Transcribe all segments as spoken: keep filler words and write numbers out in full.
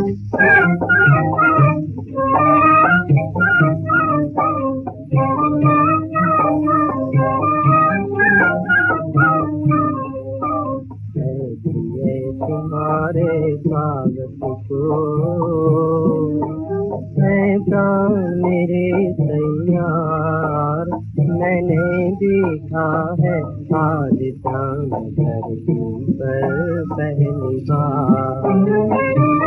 तुम्हारे स्वागत को है प्राण मेरे तैयार, मैंने देखा है आज चांद धरती पर पहली बार।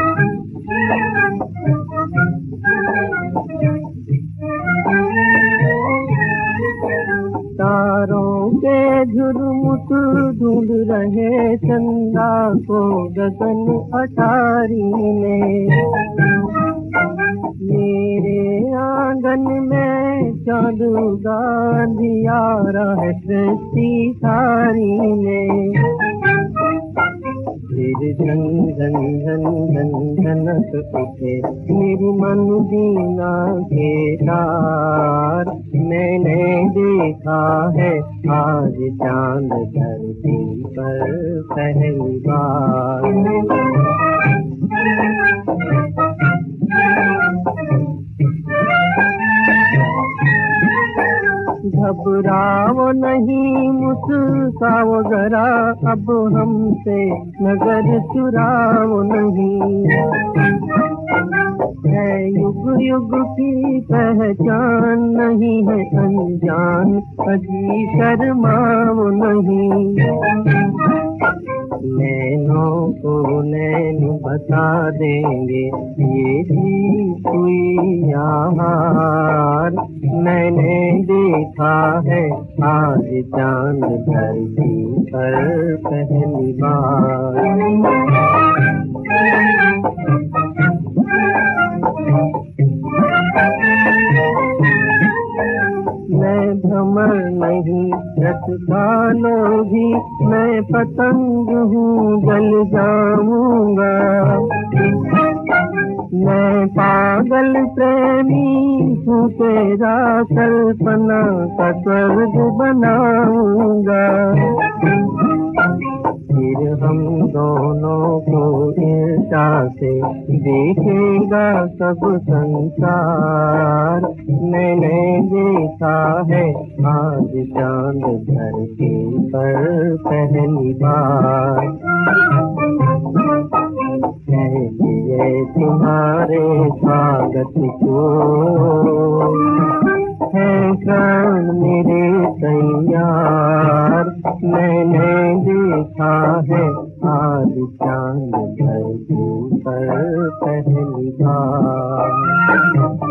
तारों के झुरमुट ढूंढ रहे चंदा को गगन अटारी में, मेरे आंगन में चाँद अंधियारा है सृष्टि सारी में। फिर झन झन झन झन झनक उठे मेरी मन दीना के तार, मैंने देखा है आज चांद धरती पर पहली बार। घबराओ नहीं मुस्कुराओ जरा, अब हमसे नजर चुराओ नहीं, है युग युग की पहचान नहीं है अनजान, अजी शर्माओ नहीं। नैनों को नैन बता देंगे ये भी कोई आहार, मैंने देखा है आज चांद धरती पर पहली बार। मैं भ्रमर नहीं रत कालो भी, मैं पतंग हूँ जल जाऊंगा, मैं पागल प्रेमी हूँ तेरा कल्पना का स्वर्ग बनाऊंगा। फिर हम दोनों को ईर्ष्या से देखेगा सब संसार, मैंने देखा है आज चांद धरती पर पहली बार। है तुम्हारे स्वागत को है प्राण मेरे तैयार, मैंने देखा है आज चांद धरती पर पहली बार।